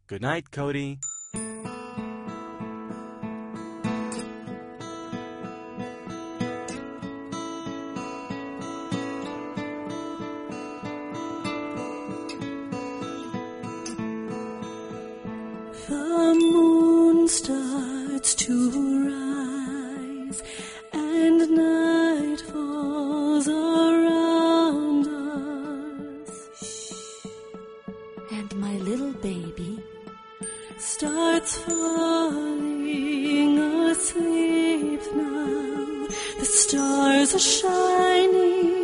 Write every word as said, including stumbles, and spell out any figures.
Good night, Cody. The moon starts to rise and night falls around us. And my little baby starts falling asleep now. The stars are shining